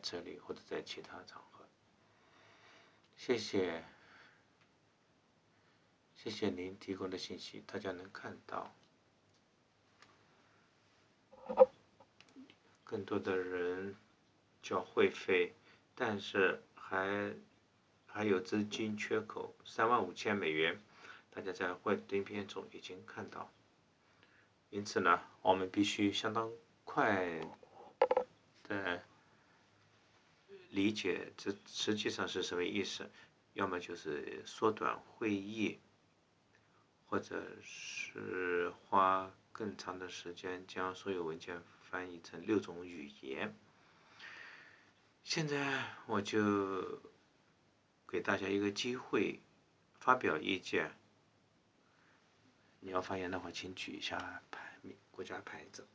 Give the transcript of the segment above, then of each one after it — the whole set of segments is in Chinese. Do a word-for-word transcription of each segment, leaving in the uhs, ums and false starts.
这里或者在其他场合。谢谢，谢谢您提供的信息，大家能看到。更多的人缴会费，但是还还有资金缺口，三万五千美元，大家在幻灯片中已经看到。因此呢，我们必须相当快的理解这实际上是什么意思，要么就是缩短会议，或者是花更长的时间将所有文件翻译成六种语言。现在我就给大家一个机会发表意见。你要发言的话，请举一下牌国家牌子。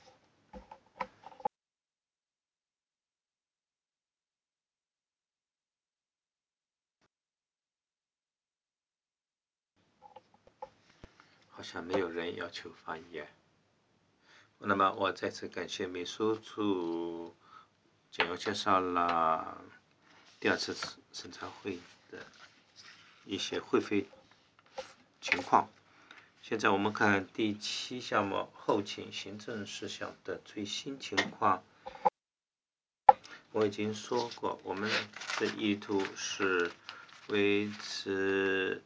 好像没有人要求发言。那么我再次感谢秘书处简要介绍了第二次审查会议的一些会费情况。现在我们看第七项目后勤行政事项的最新情况。我已经说过，我们的意图是维持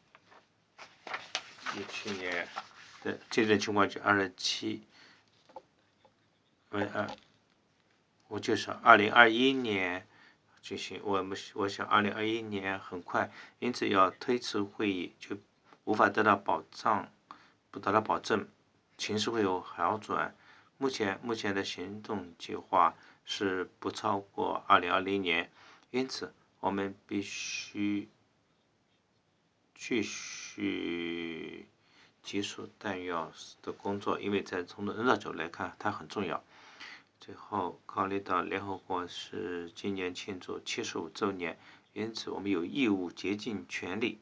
去年的这种情况就二十七，为二，我就是二零二一年进行。我们我想二零二一年很快，因此要推迟会议就无法得到保障，不得到保证，情势会有好转。目前目前的行动计划是不超过二零二零年，因此我们必须继续技术弹药的工作，因为在从人道角度来看，它很重要。最后，考虑到联合国是今年庆祝七十五周年，因此我们有义务竭尽全力，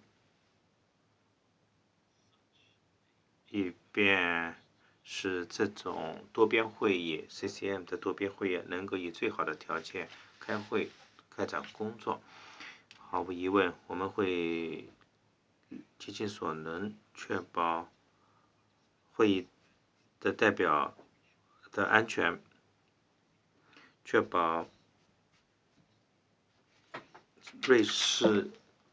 以便使这种多边会议 C C M 的多边会议能够以最好的条件开会、开展工作。毫无疑问，我们会竭尽所能确保会议的代表的安全，确保瑞士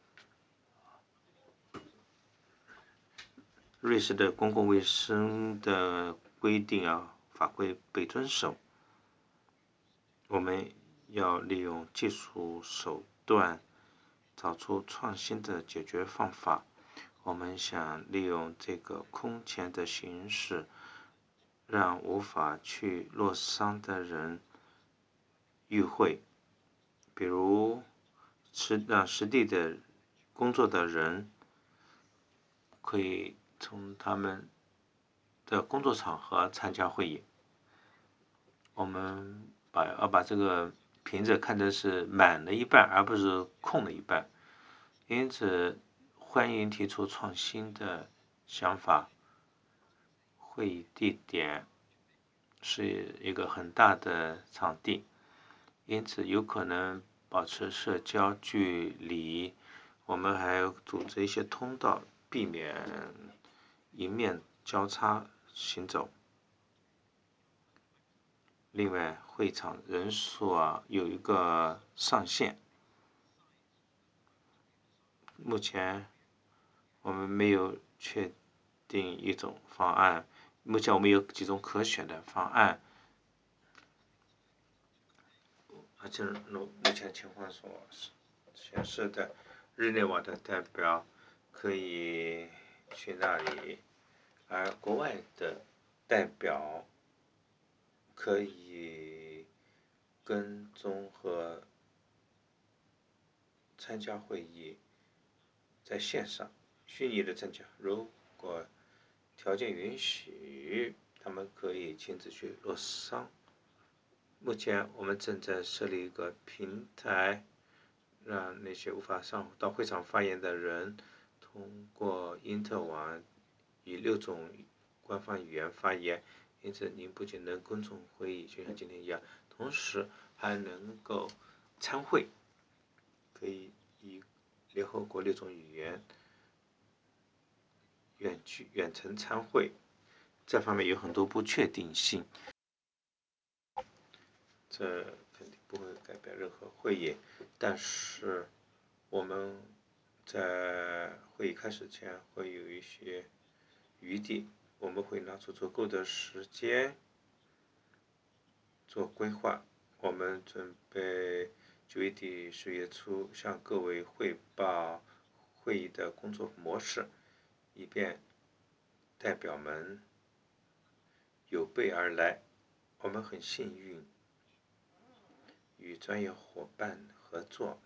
瑞士的公共卫生的规定啊法规被遵守。我们要利用技术手段，找出创新的解决方法。我们想利用这个空前的形势，让无法去洛桑的人与会，比如实让实地的工作的人可以从他们的工作场合参加会议。我们把要把这个瓶子看成是满了一半，而不是空了一半。因此，欢迎提出创新的想法。会议地点是一个很大的场地，因此有可能保持社交距离。我们还组织一些通道，避免迎面交叉行走。另外，会场人数啊有一个上限。目前我们没有确定一种方案。目前我们有几种可选的方案，而且目前情况所显示的，日内瓦的代表可以去那里，而国外的代表可以跟踪和参加会议，在线上虚拟的参加。如果条件允许，他们可以亲自去洛桑。目前我们正在设立一个平台，让那些无法上到会场发言的人，通过因特网以六种官方语言发言。因此，您不仅能跟踪会议，就像今天一样，同时还能够参会，可以以联合国六种语言远距远程参会，这方面有很多不确定性，这肯定不会改变任何会议，但是我们在会议开始前会有一些余地，我们会拿出足够的时间做规划。我们准备九月底十月初向各位汇报会议的工作模式，以便代表们有备而来。我们很幸运与专业伙伴合作，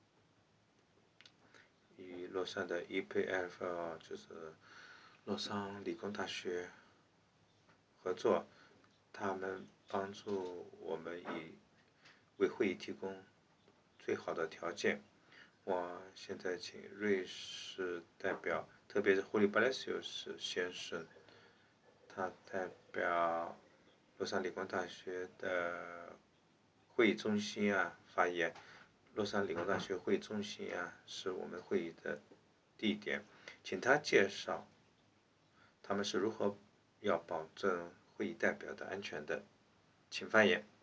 与洛杉的 E P F L 就是洛桑理工大学合作，他们帮助我们以为会议提供最好的条件。我现在请瑞士代表，特别是胡里巴莱西斯先生，他代表洛桑理工大学的会议中心啊发言。洛杉矶理工大学会议中心啊，是我们会议的地点，请他介绍他们是如何要保证会议代表的安全的，请发言。